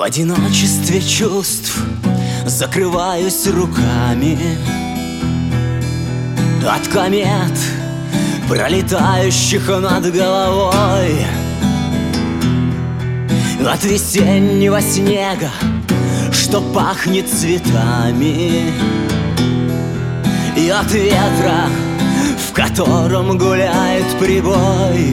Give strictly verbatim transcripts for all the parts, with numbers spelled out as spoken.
одиночестве чувств закрываюсь руками от комет, пролетающих над головой, от весеннего снега, что пахнет цветами, и от ветра, в котором гуляет прибой.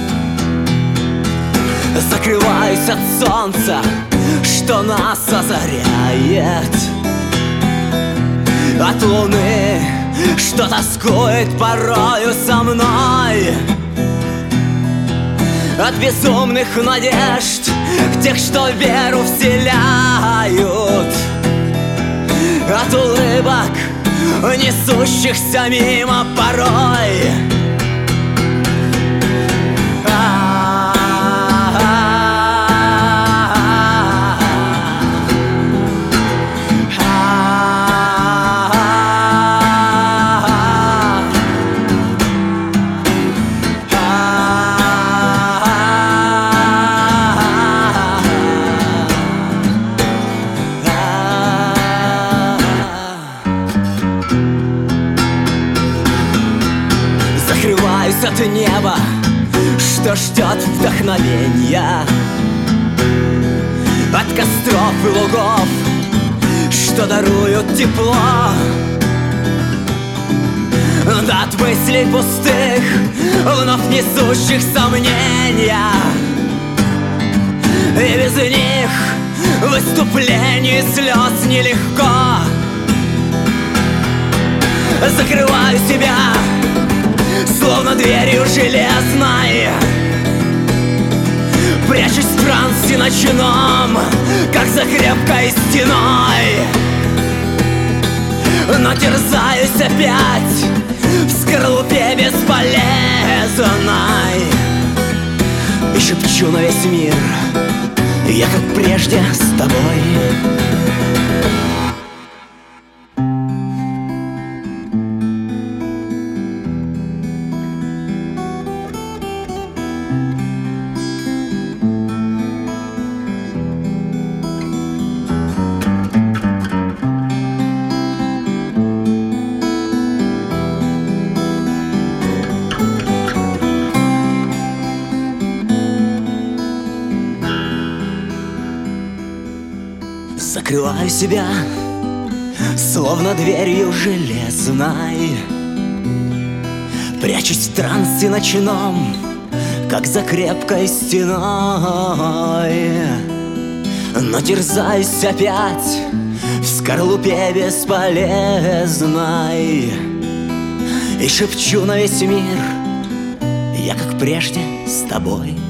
Закрываюсь от солнца, что нас озаряет, от луны, что тоскует порою со мной, от безумных надежд, тех, что веру вселяют, от улыбок, несущихся мимо порой. Закрываюсь от неба, что ждет вдохновенья, от костров и лугов, что даруют тепло, да от мыслей пустых, вновь несущих сомнения. И без них выступлений слез нелегко. Закрываю себя, словно дверью железной, прячусь в трансе ночном, как за крепкой стеной. Но терзаюсь опять в скорлупе бесполезной и шепчу на весь мир: я как прежде с тобой. Закрываю себя, словно дверью железной, прячусь в трансе ночном, как за крепкой стеной. Но терзаюсь опять в скорлупе бесполезной и шепчу на весь мир: я как прежде с тобой.